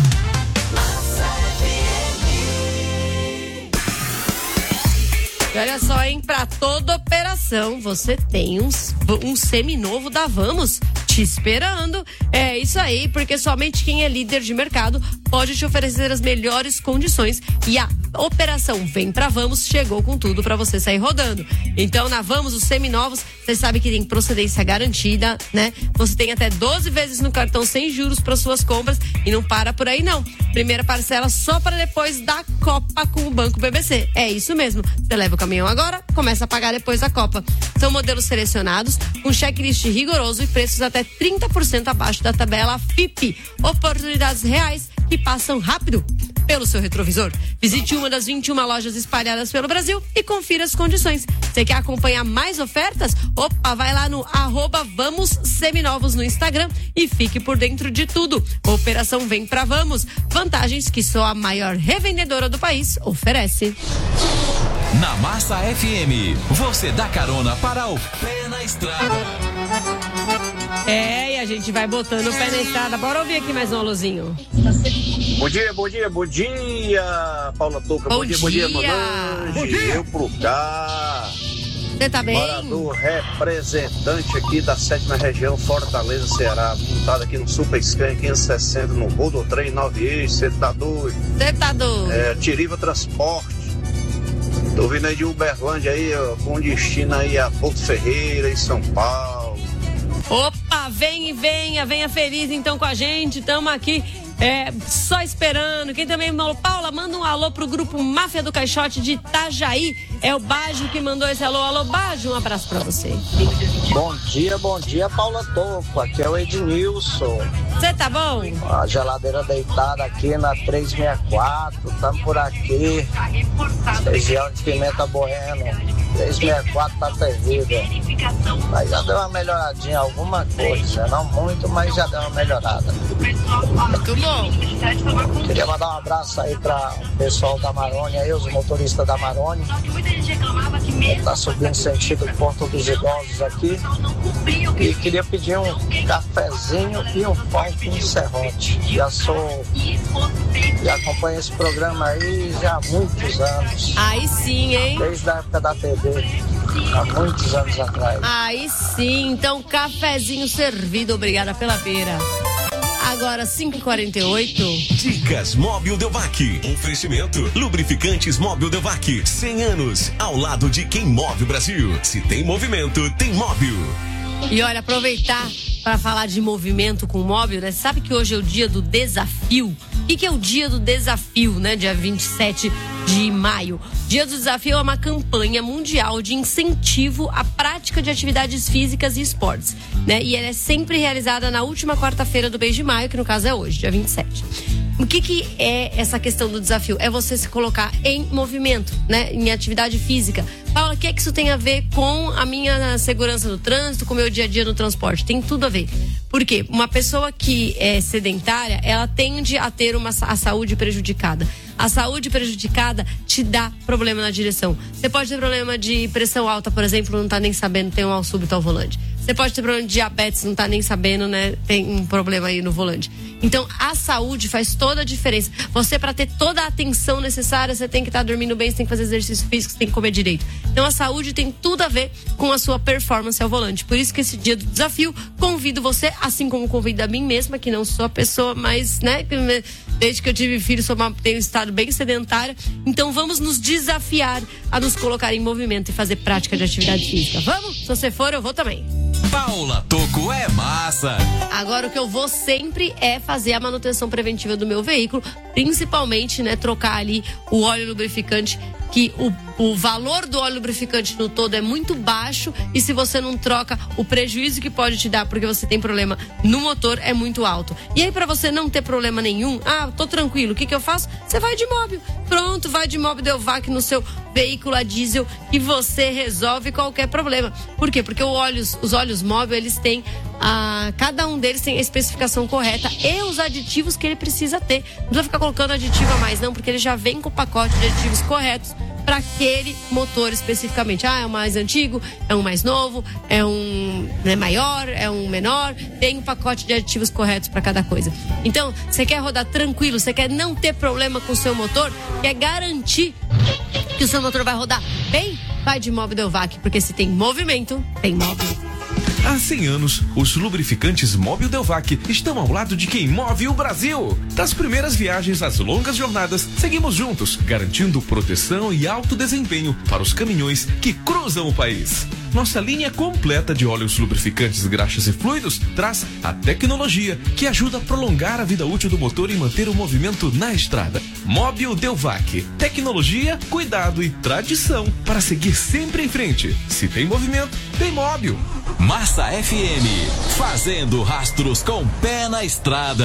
E olha só, hein? Pra toda operação, você tem um seminovo da Vamos te esperando. É isso aí, porque somente quem é líder de mercado pode te oferecer as melhores condições. E a operação Vem Pra Vamos chegou com tudo pra você sair rodando. Então, na Vamos, os seminovos, você sabe que tem procedência garantida, né? Você tem até 12 vezes no cartão sem juros para suas compras e não para por aí, não. Primeira parcela só para depois da Copa com o Banco BBC. É isso mesmo. Você leva o caminhão agora, começa a pagar depois da Copa. São modelos selecionados, com checklist rigoroso e preços até 30% abaixo da tabela FIPE. Oportunidades reais que passam rápido pelo seu retrovisor. Visite uma das 21 lojas espalhadas pelo Brasil e confira as condições. Você quer acompanhar mais ofertas? Opa, vai lá no @VamosSeminovos no Instagram e fique por dentro de tudo. Operação Vem Pra Vamos. Vantagens que só a maior revendedora do país oferece. Na Massa FM, você dá carona para o pé na estrada. E a gente vai botando o pé na estrada. Bora ouvir aqui mais um alôzinho. Bom dia, Paula Touca. Bom dia, Monange. Bom dia. Eu pro cá. Você tá bem? Morador representante aqui da 7ª região, Fortaleza, Ceará. Montado aqui no Super Scan 560, no Rodotrem 9 eixos. Você tá doido? Tiriva Transporte. Tô vindo aí de Uberlândia aí, ó, com destino aí a Porto Ferreira, em São Paulo. Opa, venha feliz então com a gente, tamo aqui só esperando. Quem também falou, Paula, manda um alô pro grupo Máfia do Caixote de Itajaí. É o Bajo que mandou esse alô. Alô, Bajo, um abraço pra você. Bom dia, Paula Toco. Aqui é o Ednilson. Você tá bom? A geladeira deitada aqui na 364, tamo por aqui. Região de Pimenta Bueno. 364 tá terrível. Mas já deu uma melhoradinha, alguma coisa. Não muito, mas já deu uma melhorada. Muito bom. Queria mandar um abraço aí para o pessoal da Maroni, aí, os motoristas da Maroni. Tá subindo sentido do Porto dos Idosos aqui. E queria pedir um cafezinho e um pão com serrote. Já acompanho esse programa aí já há muitos anos. Aí sim, hein? Desde a época da TV. Há muitos anos atrás. Aí sim, então cafezinho servido, obrigada pela beira. Agora 5h48. Dicas Móbil Delvac. Oferecimento Lubrificantes Móbil Delvac. 100 anos ao lado de quem move o Brasil. Se tem movimento, tem móvel. E olha, aproveitar para falar de movimento com móvel, né? Sabe que hoje é o dia do desafio? O que é o dia do desafio, né? Dia 27 de maio. Dia do Desafio é uma campanha mundial de incentivo à prática de atividades físicas e esportes, né? E ela é sempre realizada na última quarta-feira do mês de maio, que no caso é hoje, dia 27. O que é essa questão do desafio? É você se colocar em movimento, né? Em atividade física. Paula, o que é que isso tem a ver com a minha segurança no trânsito, com o meu dia a dia no transporte? Tem tudo a ver. Por quê? Uma pessoa que é sedentária, ela tende a ter a saúde prejudicada. A saúde prejudicada te dá problema na direção. Você pode ter problema de pressão alta, por exemplo, não tá nem sabendo, tem um mal súbito ao volante. Você pode ter problema de diabetes, não tá nem sabendo, né? Tem um problema aí no volante. Então, a saúde faz toda a diferença. Você, para ter toda a atenção necessária, você tem que estar dormindo bem, você tem que fazer exercício físico, você tem que comer direito. Então, a saúde tem tudo a ver com a sua performance ao volante. Por isso que esse dia do desafio, convido você, assim como convido a mim mesma, que não sou a pessoa mais, né? Desde que eu tive filho, tenho estado bem sedentária. Então, vamos nos desafiar a nos colocar em movimento e fazer prática de atividade física. Vamos? Se você for, eu vou também. Paula Tocco é massa. Agora, o que eu vou sempre é fazer a manutenção preventiva do meu veículo, principalmente, né, trocar ali o óleo lubrificante, que o valor do óleo lubrificante no todo é muito baixo, e se você não troca, o prejuízo que pode te dar porque você tem problema no motor é muito alto. E aí, para você não ter problema nenhum, tô tranquilo, o que eu faço? Você vai de Mobil. Pronto, vai de Mobil Delvac no seu veículo a diesel e você resolve qualquer problema. Por quê? Porque os óleos Mobil, eles têm cada um deles tem a especificação correta e os aditivos que ele precisa ter. Não precisa ficar colocando aditivo a mais, não, porque ele já vem com o pacote de aditivos corretos para aquele motor especificamente. É um mais antigo, é um mais novo, é um maior, é um menor, tem um pacote de aditivos corretos para cada coisa. Então, você quer rodar tranquilo, você quer não ter problema com o seu motor, quer garantir que o seu motor vai rodar bem, vai de Mobil Delvac, porque se tem movimento, tem Mobil. Há 100 anos, os lubrificantes Mobil Delvac estão ao lado de quem move o Brasil. Das primeiras viagens às longas jornadas, seguimos juntos, garantindo proteção e alto desempenho para os caminhões que cruzam o país. Nossa linha completa de óleos lubrificantes, graxas e fluidos traz a tecnologia que ajuda a prolongar a vida útil do motor e manter o movimento na estrada. Mobil Delvac. Tecnologia, cuidado e tradição para seguir sempre em frente. Se tem movimento, tem Mobil. Massa FM, fazendo rastros com pé na estrada.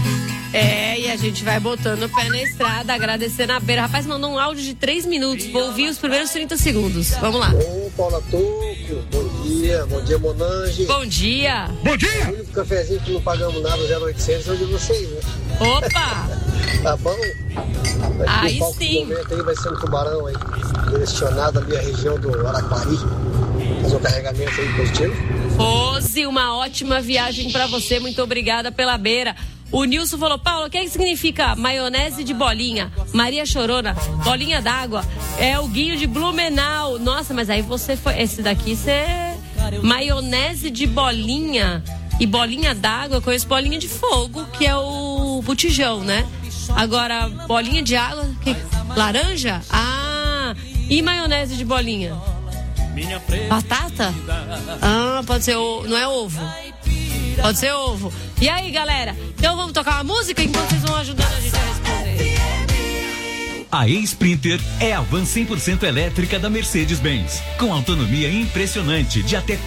E a gente vai botando o pé na estrada, agradecendo a Beira. Rapaz, mandou um áudio de 3 minutos. Vou ouvir os primeiros 30 segundos. Vamos lá. Ô, Paula Tocco, bom dia, Monange. Bom dia. Bom dia. O único cafezinho que não pagamos nada, 0800, é o de vocês, né? Opa! Tá bom? Aí sim. Aí vai ser um tubarão aí, direcionado ali à região do Araquari. Fazer um carregamento aí positivo. Rose, uma ótima viagem pra você. Muito obrigada pela Beira. O Nilson falou: Paulo, o que significa maionese de bolinha? Maria Chorona, bolinha d'água. É o Guinho de Blumenau. Nossa, mas aí você foi. Esse daqui você. Maionese de bolinha e bolinha d'água. Eu conheço bolinha de fogo, que é o botijão, né? Agora, bolinha de água, laranja? E maionese de bolinha? Batata? Pode ser, não é ovo. Pode ser ovo. E aí, galera? Então vamos tocar uma música enquanto vocês vão ajudando a gente a responder. A E-Sprinter é a van 100% elétrica da Mercedes-Benz, com autonomia impressionante de até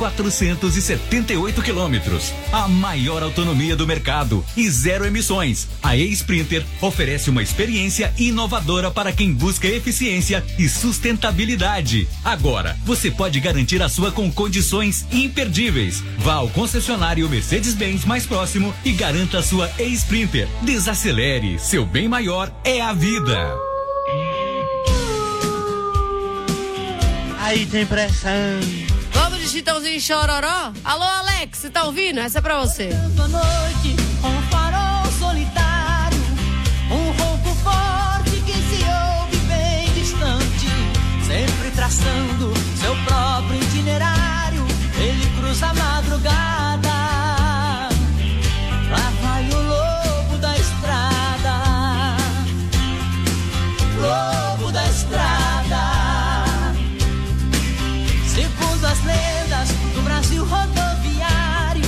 478 quilômetros. A maior autonomia do mercado e 0 emissões. A E-Sprinter oferece uma experiência inovadora para quem busca eficiência e sustentabilidade. Agora, você pode garantir a sua com condições imperdíveis. Vá ao concessionário Mercedes-Benz mais próximo e garanta a sua E-Sprinter. Desacelere, seu bem maior é a vida. Aí tem pressão. Vamos de Chitãozinho Chororó? Alô, Alex, você tá ouvindo? Essa é pra você. À noite, um farol solitário, um ronco forte que se ouve bem distante, sempre traçando seu próprio itinerário, ele cruza a madrugada. Lá vai o lobo da estrada, lobo da estrada. Segundo as lendas do Brasil rodoviário,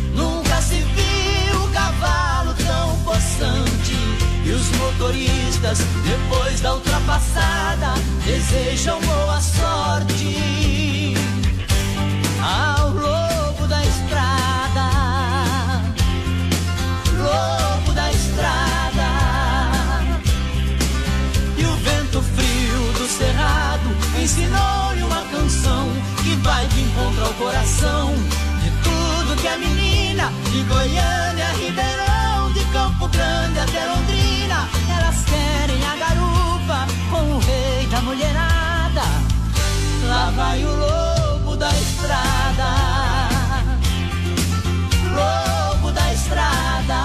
nunca se viu um cavalo tão possante, e os motoristas motoristas, depois da ultrapassada, desejam boa sorte ao lobo da estrada, lobo da estrada. E o vento frio do cerrado ensinou-lhe uma canção que vai de encontro ao coração de tudo que a menina de Goiânia, Ribeirão, de Campo Grande até Londrina, elas querem a garupa com o rei da mulherada. Lá vai o lobo da estrada, lobo da estrada.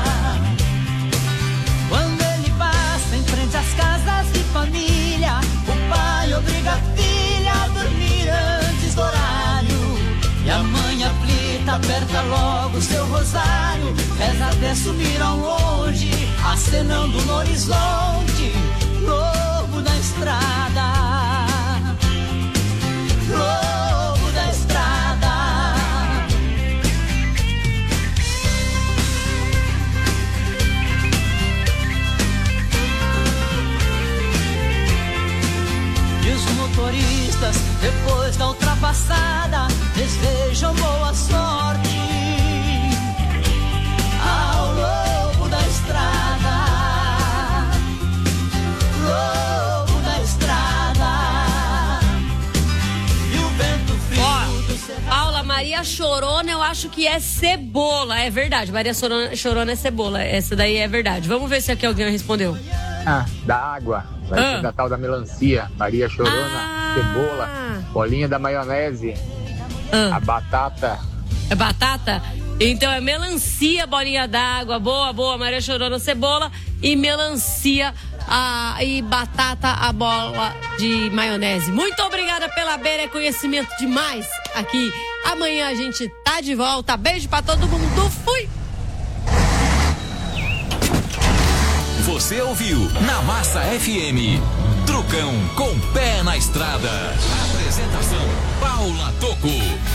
Quando ele passa em frente às casas de família, o pai obriga a filha a dormir antes do horário, e a mãe aflita aperta logo seu rosário, reza até sumir ao longe, acenando no horizonte. Lobo da estrada, lobo da estrada. E os motoristas, depois da ultrapassada, desejam boa sorte ao lobo da estrada, lobo da estrada. E o vento frio do cerrado. Paula, Maria Chorona, eu acho que é cebola. É verdade, Maria Chorona é cebola. Essa daí é verdade. Vamos ver se aqui alguém respondeu. Da água. Vai ser da tal da melancia. Maria Chorona, cebola, bolinha da maionese, a batata. É batata? Então é melancia, bolinha d'água. Boa, boa. Maria Chorona, cebola e melancia e batata, a bola de maionese. Muito obrigada pela beira, é conhecimento demais aqui. Amanhã a gente tá de volta. Beijo pra todo mundo. Fui! Você ouviu na Massa FM, Trucão com pé na estrada. Apresentação Paula Tocco.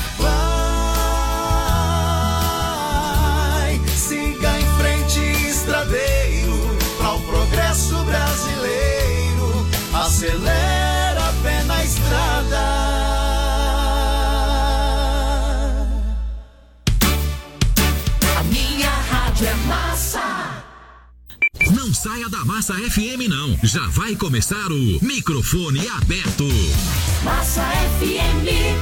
Vai, siga em frente, estradeiro, para o progresso brasileiro. Acelera, pé na estrada. A minha rádio é Massa. Não saia da Massa FM não, já vai começar o Microfone Aberto. Massa FM.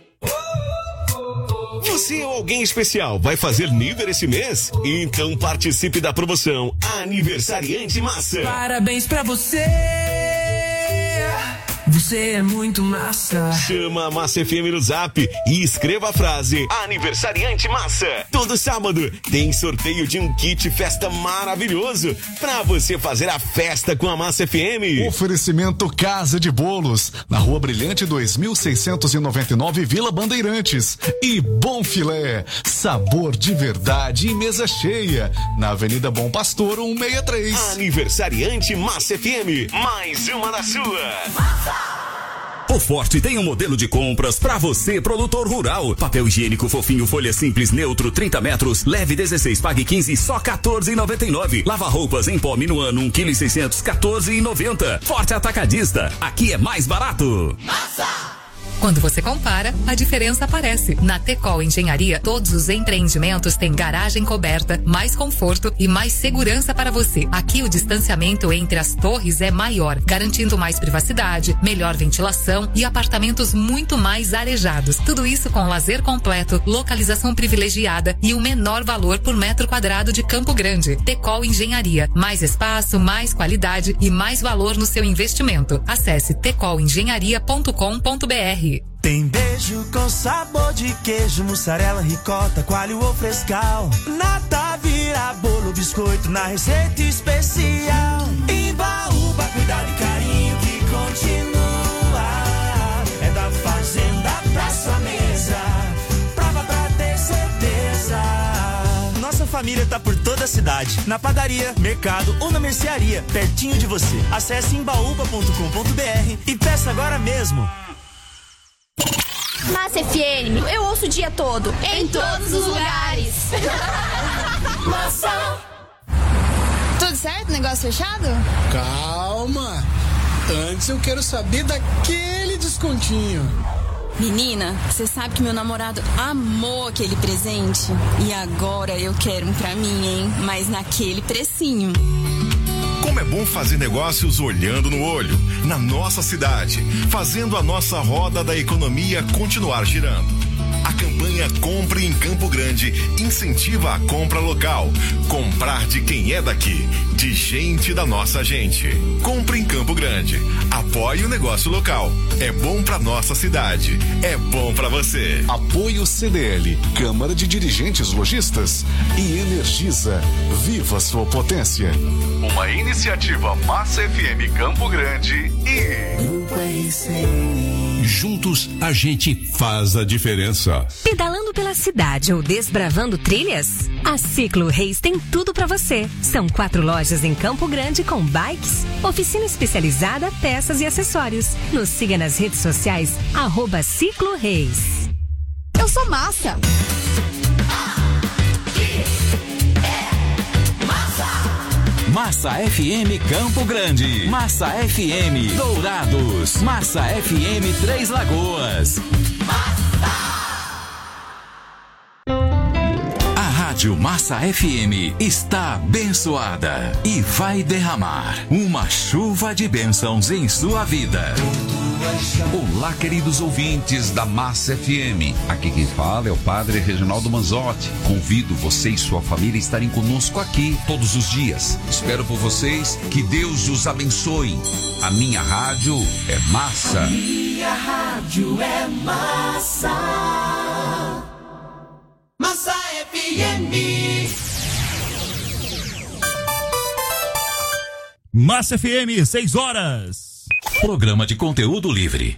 Você ou alguém especial vai fazer nível esse mês? Então participe da promoção Aniversariante Massa. Parabéns pra você. Você é muito massa. Chama a Massa FM no Zap e escreva a frase Aniversariante Massa. Todo sábado tem sorteio de um kit festa maravilhoso pra você fazer a festa com a Massa FM. Oferecimento Casa de Bolos, na Rua Brilhante 2699, Vila Bandeirantes. E Bom Filé, sabor de verdade e mesa cheia, na Avenida Bom Pastor 163. Aniversariante Massa FM, mais uma da sua. Massa! O Forte tem um modelo de compras pra você, produtor rural. Papel higiênico fofinho, folha simples, neutro, 30 metros, leve 16, pague 15, só R$14,99. Lava roupas em pó Minuano, 1,6 kg, R$14,90. Forte Atacadista, aqui é mais barato. Massa! Quando você compara, a diferença aparece. Na Tecol Engenharia, todos os empreendimentos têm garagem coberta, mais conforto e mais segurança para você. Aqui o distanciamento entre as torres é maior, garantindo mais privacidade, melhor ventilação e apartamentos muito mais arejados. Tudo isso com lazer completo, localização privilegiada e o menor valor por metro quadrado de Campo Grande. Tecol Engenharia, mais espaço, mais qualidade e mais valor no seu investimento. Acesse tecolengenharia.com.br. Tem beijo com sabor de queijo, mussarela, ricota, coalho ou frescal. Nata vira bolo, biscoito na receita especial. Em Baúba, cuidado e carinho que continua. É da fazenda pra sua mesa, prova pra ter certeza. Nossa família tá por toda a cidade, na padaria, mercado ou na mercearia, pertinho de você. Acesse embaúba.com.br e peça agora mesmo. Massa FM, eu ouço o dia todo, em todos os lugares. Massa. Tudo certo? Negócio fechado? Calma! Antes eu quero saber daquele descontinho. Menina, você sabe que meu namorado amou aquele presente? E agora eu quero um pra mim, hein? Mas naquele precinho. Como é bom fazer negócios olhando no olho, na nossa cidade, fazendo a nossa roda da economia continuar girando. A campanha Compre em Campo Grande incentiva a compra local. Comprar de quem é daqui, de gente da nossa gente. Compre em Campo Grande. Apoie o negócio local. É bom pra nossa cidade. É bom pra você. Apoio CDL, Câmara de Dirigentes Lojistas e Energisa. Viva sua potência. Uma iniciativa Massa FM Campo Grande e... Juntos a gente faz a diferença. Pedalando pela cidade ou desbravando trilhas? A Ciclo Reis tem tudo pra você. São 4 lojas em Campo Grande com bikes, oficina especializada, peças e acessórios. Nos siga nas redes sociais, @Ciclo Reis. Eu sou Massa. Massa FM Campo Grande, Massa FM Dourados, Massa FM Três Lagoas. A Rádio Massa FM está abençoada e vai derramar uma chuva de bênçãos em sua vida. Olá, queridos ouvintes da Massa FM. Aqui quem fala é o Padre Reginaldo Manzotti. Convido você e sua família a estarem conosco aqui todos os dias. Espero por vocês, que Deus os abençoe. A minha rádio é Massa. Minha rádio é Massa. Massa FM. Massa FM, 6 horas. Programa de conteúdo livre.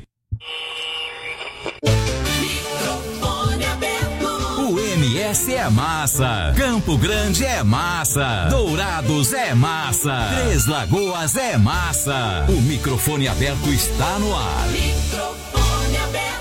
Microfone aberto. O MS é massa. Campo Grande é massa. Dourados é massa. Três Lagoas é massa. O microfone aberto está no ar. Microfone aberto.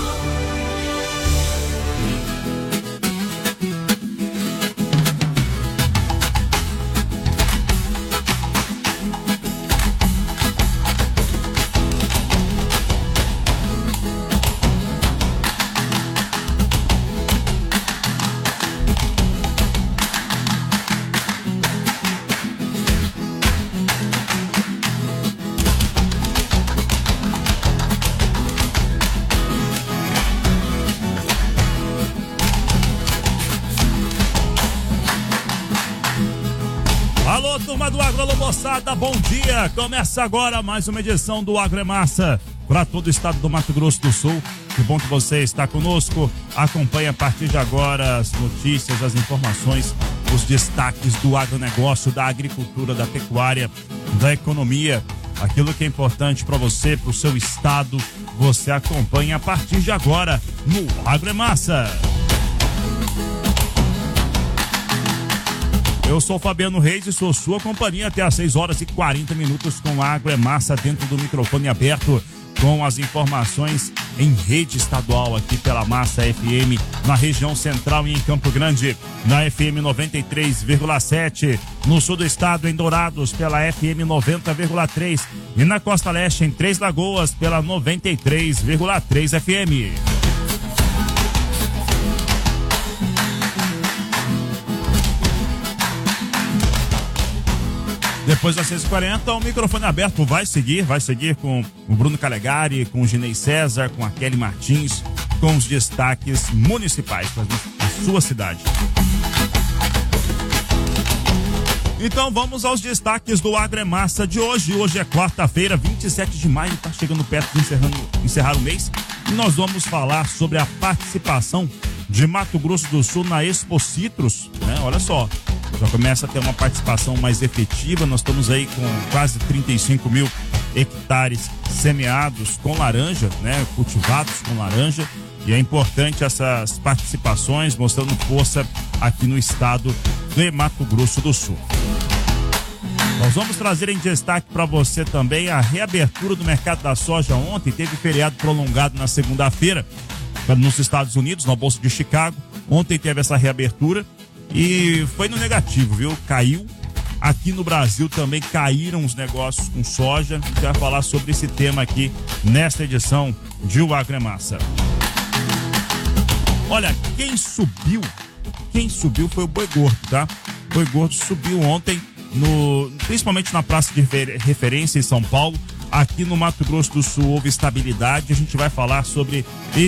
Turma do Agro, alô moçada, bom dia! Começa agora mais uma edição do Agro é Massa para todo o estado do Mato Grosso do Sul. Que bom que você está conosco. Acompanhe a partir de agora as notícias, as informações, os destaques do agronegócio, da agricultura, da pecuária, da economia. Aquilo que é importante para você, para o seu estado, você acompanha a partir de agora no Agro é Massa. Eu sou Fabiano Reis e sou sua companhia até às 6 horas e 40 minutos com Agro é Massa dentro do microfone aberto, com as informações em rede estadual aqui pela Massa FM, na região central e em Campo Grande, na FM 93,7, no sul do estado em Dourados pela FM 90,3 e na Costa Leste em Três Lagoas pela 93,3 FM. Depois das 6h40, o microfone aberto vai seguir com o Bruno Calegari, com o Ginei César, com a Kelly Martins, com os destaques municipais para a sua cidade. Então vamos aos destaques do Agro é Massa de hoje. Hoje é quarta-feira, 27 de maio, está chegando perto de encerrar o mês. E nós vamos falar sobre a participação de Mato Grosso do Sul na Expo Citrus, né? Olha só. Já começa a ter uma participação mais efetiva. Nós estamos aí com quase 35 mil hectares semeados com laranja, né? Cultivados com laranja. E é importante essas participações, mostrando força aqui no estado de Mato Grosso do Sul. Nós vamos trazer em destaque para você também a reabertura do mercado da soja ontem. Teve feriado prolongado na segunda-feira nos Estados Unidos, na Bolsa de Chicago. Ontem teve essa reabertura. E foi no negativo, viu? Caiu Aqui no Brasil também caíram os negócios com soja. A gente vai falar sobre esse tema aqui nesta edição de O Agro é Massa. Olha, quem subiu foi o boi gordo, tá? O boi gordo subiu ontem, principalmente na praça de referência em São Paulo. Aqui no Mato Grosso do Sul houve estabilidade. A gente vai falar sobre